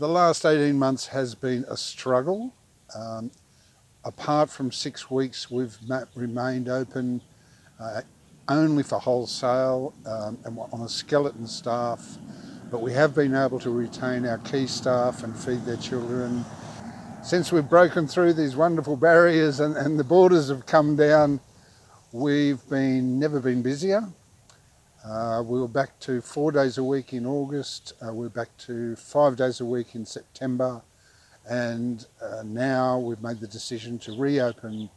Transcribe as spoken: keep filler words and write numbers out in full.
The last eighteen months has been a struggle. Um, apart from six weeks, we've remained open uh, only for wholesale um, and on a skeleton staff, but we have been able to retain our key staff and feed their children. Since we've broken through these wonderful barriers and, and the borders have come down, we've been never been busier. Uh, we were back to four days a week in August, uh, we're back to five days a week in September, and uh, now we've made the decision to reopen